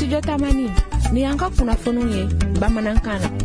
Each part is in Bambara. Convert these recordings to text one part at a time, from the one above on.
Studio Tamani ni anka kunnafoniw ye bamanankan na.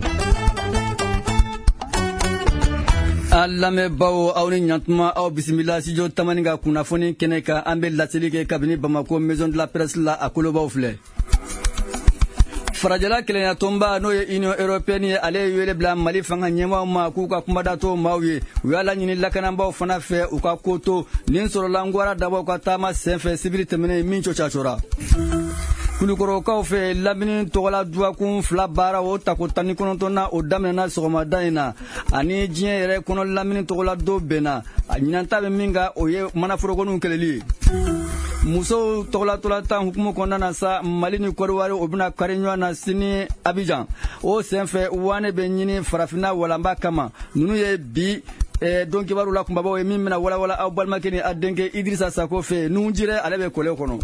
Alamebao aw ni ɲantuma aw bisimila Studio Tamani ka kunnafoni kɛnɛ kan an bɛ laseli kɛ kabini Bamako Maison de la Presse la a kolobaw filɛ. Farajala kelenya tomba no ye Union Européenne ye ale wele bila Mali fanga ɲɛmaw ma k'u ka kumadato maaw ye u y'a laɲini lakanabaaw fana fɛ u ka koto nin sɔrɔla Ngwara Dabaw ka taama senfɛ sibiri tɛmɛnen min cocacora. Kulukorokaw fɛ lamini tɔgɔla duwakun 2 baara o tako 19 na o daminɛna sɔgɔmada in na ani diɲɛ yɛrɛ kɔnɔ lamini tɔgɔla do bɛnna a ɲinanta bɛ min ka o ye manaforokɔniw kɛlɛli ye. Muso tɔgɔlatola tan hukumu kɔnɔna na sa Mali ni Kɔdiwari o bɛna kari ɲɔgɔn na sini Abidjan o senfɛ wane bɛ ɲini farafinna walanba kama ninnu ye bi don kibaru la kunbabaw ye min bɛna walawala aw balimakɛ ni a denkɛ Idrissa Sako fɛ nunjire ale bɛ kɔlɛ kɔnɔ.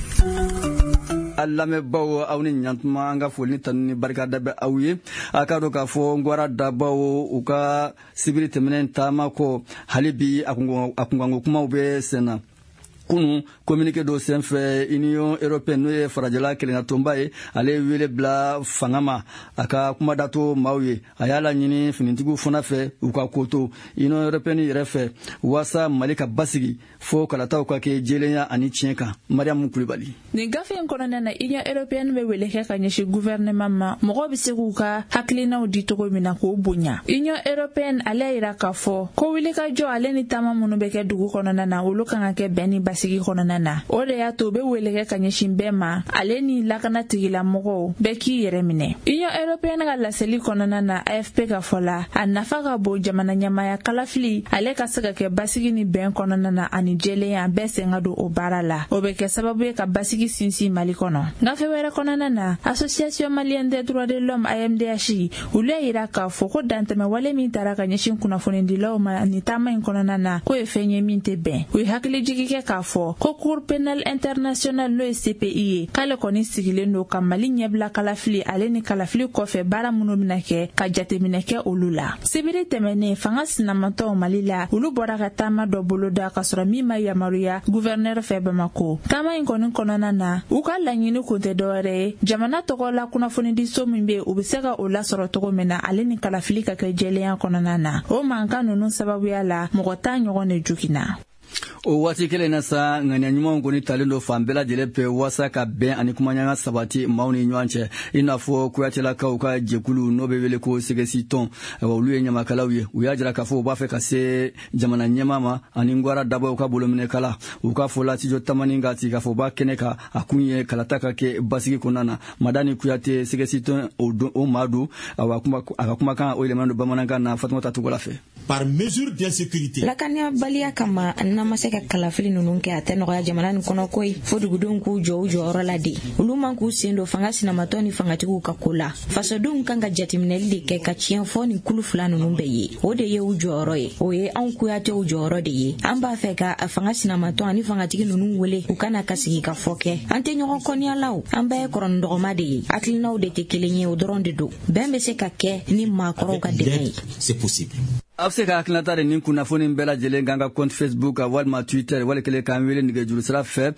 Alamebao aw ni ɲantuma an ka foli ni tanu ni barika da bɛ aw ye a ka dɔn k'a fɔ Ngwara Dabaw u ka sibiri tɛmɛnen taama kɔ hali bi a kunkanko kumaw bɛ senna. Kunu communiqué do senfɛ Union Européenne n'o ye farajala kelenyatonba ye ale wele bila fanga ma a ka kumadato maaw ye a y'a laɲini finitigiw fana fɛ u ka koto Union Européenne yɛrɛ fɛ wasa Mali ka basigi fo kalataw ka kɛ jɛlenya ani tiɲɛ kan. Mariam Kulibali. Ni gafe in kɔnɔna na Union Européenne bɛ wele kɛ ka ɲɛsin gouvernement ma mɔgɔw bɛ se k'u ka hakilinaw di cogo min na k'o bonya. Union Européenne ale yira k'a fɔ ko wulikajɔ ale ni taama minnu bɛ kɛ dugu kɔnɔna na olu kan ka kɛ bɛn ni basigi kɔnɔna na o de y'a to bɛ wele kɛ ka ɲɛsin bɛɛ ma ale ni lakana tigilamɔgɔw bɛɛ k'i yɛrɛ minɛ. Union Européenne ka laseli kɔnɔna na AFP ka fɔ la a nafa ka bon jamana ɲamaya kalafili ale ka se ka kɛ basigi ni bɛn kɔnɔna na ani jɛlenya bɛɛ sen ka don o baara la o bɛ kɛ sababu ye ka basigi sinsin Mali kɔnɔ. Gafe wɛrɛ kɔnɔna na Association Malienne des droits de l'homme AMDH olu y'a yira k'a fɔ ko dantɛmɛ wale min taara ka ɲɛsin kunnafonidilaw ma ni taama in kɔnɔna na k'o ye fɛn ye min tɛ bɛn u ye hakili jigi kɛ k'a fɔ ko Cour pénale internationale n'o ye CPI ye k'ale kɔni sigilen don ka Mali ɲɛbila kalafili ale ni kalafili kɔfɛ baara minnu bɛna kɛ ka jateminɛ kɛ olu la. Sibiri tɛmɛnen fanga sinamatɔw Mali la olu bɔra ka taama dɔ boloda ka sɔrɔ min ma yamaruya gouverneur fɛ Bamako. Taama in kɔni kɔnɔna na u ka laɲini kun tɛ dɔwɛrɛ ye jamana tɔgɔ la kunnafonidiso min bɛ u bɛ se ka o lasɔrɔ cogo min na ale ni kalafili ka kɛ jɛlenya kɔnɔna na o mankan ninnu sababuya la mɔgɔ t'a ɲɔgɔn de jugina. O waati kelen na sa ŋaniya ɲumanw kɔni talen do fan bɛɛ lajɛlen fɛ wasa ka bɛn ani kumaɲɔgɔnya sabati maaw ni ɲɔgɔn cɛ i n'a fɔ Kuyatelakaw ka jɛkulu n'o bɛ wele ko Segesi-tɔn olu ye ɲamakalaw ye u y'a jira k'a fɔ u b'a fɛ ka se jamana ɲɛma ma ani Ngwara Dabaw ka bolominɛkala u ka fɔ la Studio Tamani ka sigi k'a fɔ u b'a kɛnɛ kan a kun ye kalata ka kɛ basigi kɔnɔna na Madani Kuyate Segesi-tɔn o maa don a ka kumakan o yɛlɛmana don bamanankan na Fatumata Togola fɛ. Par mesure d'insécurité. Lakanabaliya kama nama se ka kalafili ninnu kɛ a tɛ nɔgɔya jamana nin kɔnɔ koyi fo dugudenw k'u jɔ u jɔyɔrɔ la de olu man k'u sen don fanga sinamatɔ ni fangatigiw ka ko la fasodenw kan ka jateminɛli de kɛ ka tiɲɛ fɔ nin kulu fila ninnu bɛɛ ye o de ye u jɔyɔrɔ ye o ye anw Kuyatew jɔyɔrɔ de ye an b'a fɛ ka fanga sinamatɔ ani fangatigi ninnu wele u kana ka sigi ka fɔ kɛ an tɛ ɲɔgɔn kɔniyalaw an bɛɛ ye kɔrɔni dɔgɔma de ye hakilinaw de tɛ kelen ye o dɔrɔn de don bɛn bɛ se ka kɛ ni maakɔrɔw ka dɛmɛ ye. C'est possible. A bɛ se ka hakilinata de nin kunnafoni bɛɛ lajɛlen kan ka compte Facebook walima Twitter wali kelen k'an wele nɛgɛjuru sira fɛ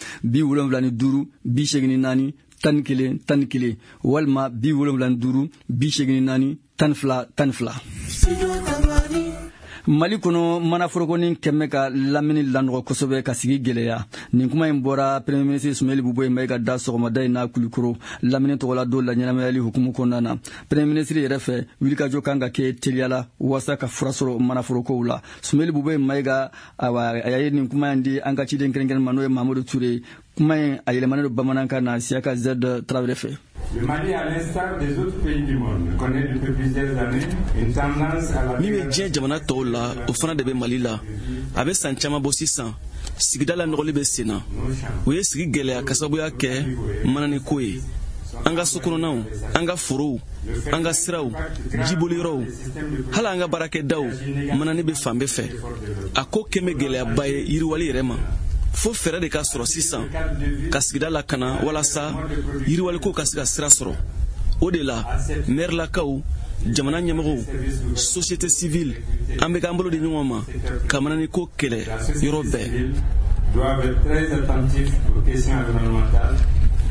75 84 11 11 walima 75 84 12 12. Mali kɔnɔ manaforokoni kɛmɛ ka lamini lanɔgɔ kosɛbɛ ka sigi gɛlɛya nin kuma in bɔra Premier ministre Sumeli Buboye Mayiga da sɔgɔmada in na Kulikoro lamini tɔgɔla do la ɲɛnamayali hukumu kɔnɔna na Premier ministre yɛrɛ fɛ wulikajɔ kan ka kɛ teliyala wasa ka fura sɔrɔ manaforokow la Sumeli Buboye Mayiga a ye nin kuma in di an ka ciden kɛrɛnkɛrɛnnen ma n'o ye Mamadou Touré kuma in a yɛlɛmanen do bamanankan na Siaka Z Traoré fɛ. Le Mali, à l'instar des autres pays du monde, connaît depuis plusieurs années une tendance à la... Min bɛ diɲɛ jamana tɔw la o fana de bɛ Mali la a bɛ san caman bɔ sisan sigida la nɔgɔli bɛ sen na o ye sigi gɛlɛya ka sababuya kɛ mananiko ye an ka sokɔnɔnaw an ka forow an ka siraw jiboliyɔrɔw hali an ka baarakɛdaw manani bɛ fan bɛɛ fɛ a ko kɛmɛ gɛlɛyaba ye yiriwali yɛrɛ ma fo fɛrɛ de ka sɔrɔ sisan ka sigida lakana walasa yiriwaliko ka se ka sira sɔrɔ o de la mairelakaw jamana ɲɛmɔgɔw société civile an bɛ k'an bolo di ɲɔgɔn ma ka mananiko kɛlɛ yɔrɔ bɛɛ. Doivent être très attentifs aux questions environnementales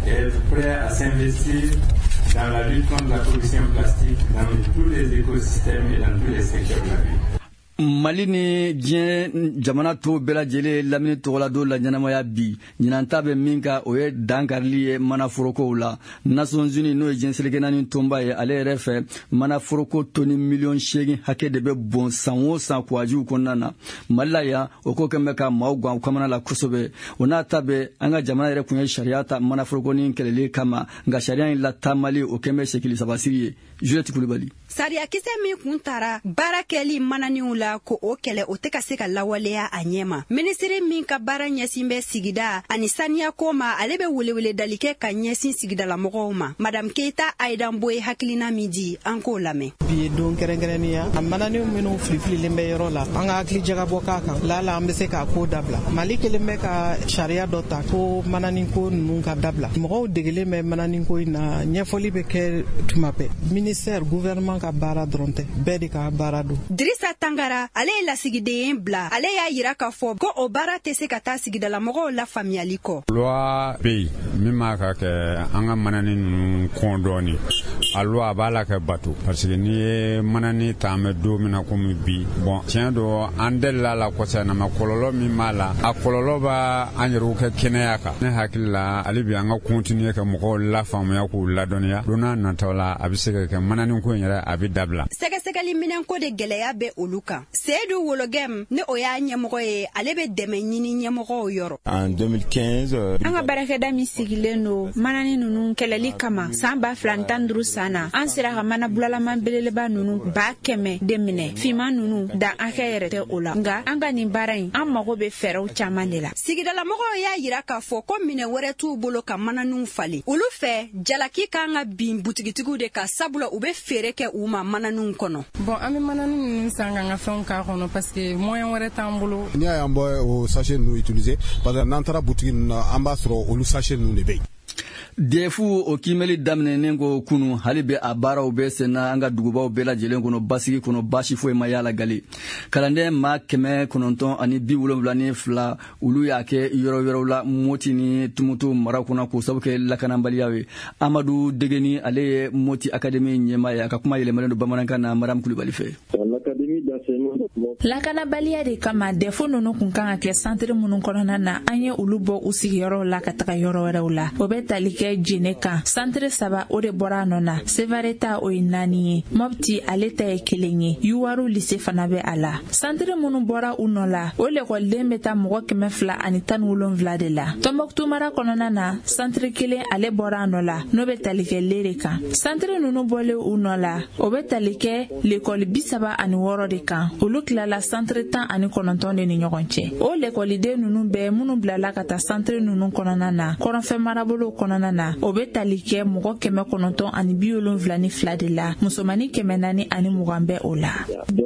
et être prêt à s'investir dans la lutte contre la pollution plastique dans tous les écosystèmes et dans tous les secteurs de la vie. Mali ni diɲɛ jamana to bɛɛ lajɛlen lamini tɔgɔla don la ɲɛnamaya bi ɲinanta bɛ min ka o ye dankarili ye manaforokow la. Nations Unies n'o ye diɲɛ seleke naani tonba ye ale yɛrɛ fɛ manaforoko toni miliyɔn 8 hakɛ de bɛ bon san o san kuwajiw kɔnɔna na. Mali la yan o ko kɛn bɛ ka maaw gan u kamana la kosɛbɛ. O n'a ta bɛ an ka jamana yɛrɛ kun ye sariya ta manaforokoni kɛlɛli kama nka sariya in latamali o kɛn bɛ sekili sabasiri ye. Juliette Kulibali. Sariya kisɛ min kun tara baara kɛli mananiw la ko o kɛlɛ o tɛ ka se ka lawaleya a ɲɛma. Minisiri min ka baara ɲɛsin bɛ sigida ani saniya ko ma ale bɛ welewele dali kɛ ka ɲɛsin sigidalamɔgɔw ma. Madame Keita Aidan Boye hakilina min di an k'o lamɛn. Bi ye don kɛrɛnkɛrɛnniya a mananiw minnu filifililen bɛ yɔrɔ la an ka hakili jagabɔ k'a kan lala an bɛ se k'a ko dabila. Mali kelen bɛ ka sariya dɔ ta ko mananinko ninnu ka dabila. Mɔgɔw degelen bɛ mananinko in na ɲɛfɔli bɛ kɛ tuma bɛɛ. Ministère gouvernement ka baara dɔrɔn tɛ bɛɛ de ka baara don. Dirisa Tangara ale ye lasigiden bila ale y'a yira k'a fɔ ko o baara tɛ se ka taa sigidalamɔgɔw la faamuyali kɔ. Loi bɛ yen min b'a ka kɛ an ka manani ninnu kɔn dɔɔni a loi b'a la kɛ bato parce que n'i ye manani ta an bɛ don min na komi bi bon tiɲɛ don an delila la kosɛbɛ na mɛ kɔlɔlɔ min b'a la a kɔlɔlɔ b'a an yɛrɛw kɛ kɛnɛya kan ne hakili la hali bi an ka continuer ka mɔgɔw lafaamuya k'u ladɔnniya don n'a nataw la a bɛ se ka kɛ manani ko in yɛrɛ a bɛ dabila. Sɛgɛsɛgɛli minɛnko de gɛlɛya bɛ olu kan. Seydou Wologem ne o y'a ɲɛmɔgɔ ye ale bɛ dɛmɛ ɲini ɲɛmɔgɔw yɔrɔ. En 2015 an ka baarakɛda min sigilen don manani ninnu kɛlɛli kama san 2015 san na an sera ka mana bulalaman beleleba ninnu 100 de minɛ finman ninnu dan hakɛ yɛrɛ tɛ o la nka an ka nin baara in an mago bɛ fɛɛrɛw caman de la. Sigidalamɔgɔw y'a yira k'a fɔ ko minɛ wɛrɛ t'u bolo ka mananiw falen olu fɛ jalaki kan ka bin butigitigiw de ka sabula u bɛ feere kɛ u ma mananiw kɔnɔ. Bon an bɛ manani ninnu san k'an ka fɛnw k'a kɔnɔ parce que moyen wɛrɛ t'an bolo. N'i y'a y'an bɔ o sachet ninnu utiliser parce que n'an taara butigi ninnu na an b'a sɔrɔ olu sachet ninnu de bɛ yen. Defu o kimeli daminɛnen ko kunu hali bɛ a baaraw bɛ senna an ka dugubaw bɛɛ lajɛlen kɔnɔ basigi kɔnɔ basi foyi ma y'a la gali. Kalanden maa 972 olu y'a kɛ yɔrɔ wɛrɛw la Moti ni Tumutu mara kɔnɔ k'o sabu kɛ lakanabaliya ye. Amadu Degeni ale ye Moti Academy ɲɛmaa ye a ka kuma yɛlɛmalen don bamanankan na Maram Kulibali fɛ. Lakanabaliya de kama defo ninnu kun kan ka kɛ centre minnu kɔnɔna na an ye olu bɔ u sigiyɔrɔw la ka taga yɔrɔ wɛrɛw la. O bɛ tali kɛ Jene kan centre 3 o de bɔra nɔ na Sevareta o ye 4 ye Mopti ale ta ye 1 ye Yuwaru lycée fana bɛ a la. Centre minnu bɔra u nɔ la o lekɔliden bɛ taa mɔgɔ 217 de la. Tombouctou mara kɔnɔna na centre 1 ale bɔra nɔ la n'o bɛ tali kɛ Lere kan. Centre ninnu bɔlen u nɔ la o bɛ tali kɛ l'école 76 de kan. Olu tilala centre 19 de ni ɲɔgɔn cɛ. O lekɔliden ninnu bɛɛ minnu bilala ka taa centre ninnu kɔnɔna na kɔrɔnfɛ marabolo kɔnɔna na o bɛ tali kɛ mɔgɔ 972 de la musomani 420 bɛ o la.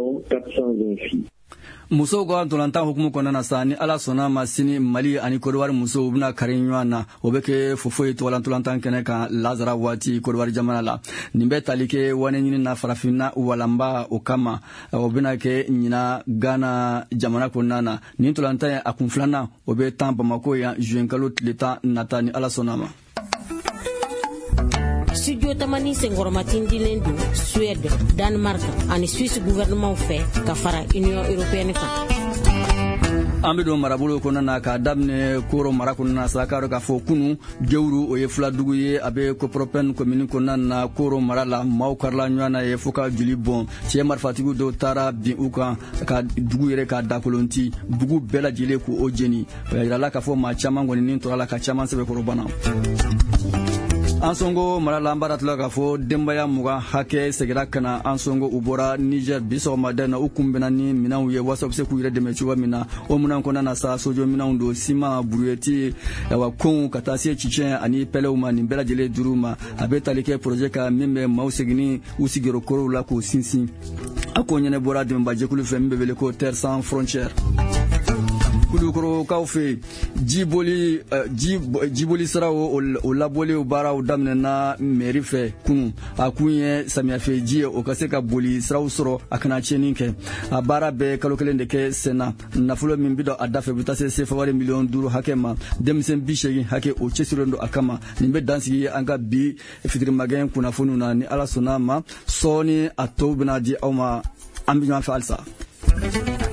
Musow ka ntolantan hukumu kɔnɔna na sa ni ala sɔnna ma sini Mali ani Côte d'Ivoire musow bɛna kari ɲɔgɔn na o bɛ kɛ fofoye ntolantan kɛnɛ kan Lazara waati Côte d'Ivoire jamana la nin bɛ tali kɛ wane ɲini na farafinna walanba o kama o bɛna kɛ ɲina Ghana jamana kɔnɔna na nin ntolantan a kun filanan o bɛ tan Bamako yan juin kalo tile 10 nata ni ala sɔnna ma. Studio Tamani Sengoromatin dilen do Suède, Danemark ani Suisse gouvernement fɛ ka fara Union Européenne kan. An bɛ don marabolo kɔnɔna na k'a daminɛ Koro mara kɔnɔna na sa k'a dɔn k'a fɔ kunu Gewuru o ye filadugu ye a bɛ Kopropen commune kɔnɔna na Koro mara la maaw karila ɲɔgɔn na ye fo ka joli bɔn cɛ marifatigiw dɔw taara bin u kan ka dugu yɛrɛ ka dakolonti bugu bɛɛ lajɛlen k'o jeni o y'a yirala k'a fɔ maa caman kɔni nin tora la ka caman sɛbɛkɔrɔbana. An Songo mara la an b'a ratila k'a fɔ denbaya 20 hakɛ segira ka na An Songo u bɔra Niger bi sɔgɔmada na u kunbɛnna ni minɛnw ye walasa u bɛ se k'u yɛrɛ dɛmɛ cogoya min na o minɛn kɔnɔna na sa sojo minɛnw don siman buruyɛti konw ka taa se cicɛn ani pɛlɛw ma nin bɛɛ lajɛlen duuru ma a bɛ tali kɛ projet kan min bɛ maaw segini u sigiyɔrɔ kɔrɔw la k'o sinsin a ko ɲɛnɛbɔra dɛmɛbajɛkulu fɛ min bɛ wele ko Terre sans frontières. kulukorokaw fɛ jiboli sira o labɔli baaraw daminɛna mairie fɛ kunu a kun ye samiyafɛ ji ye o ka se ka boli siraw sɔrɔ a kana tiɲɛni kɛ a baara bɛɛ kalo kelen de kɛ senna nafolo min bi dɔ a da fɛ bi taa se sefawari miliyɔn 5 hakɛ ma denmisɛn 80 hakɛ o cɛsirilen don a kama nin bɛ dansigi an ka bi fitirimagɛn kunnafoniw na ni ala sɔnna ma sɔɔni a tɔw bɛna di aw ma an bɛ ɲɔgɔn fɛ halisa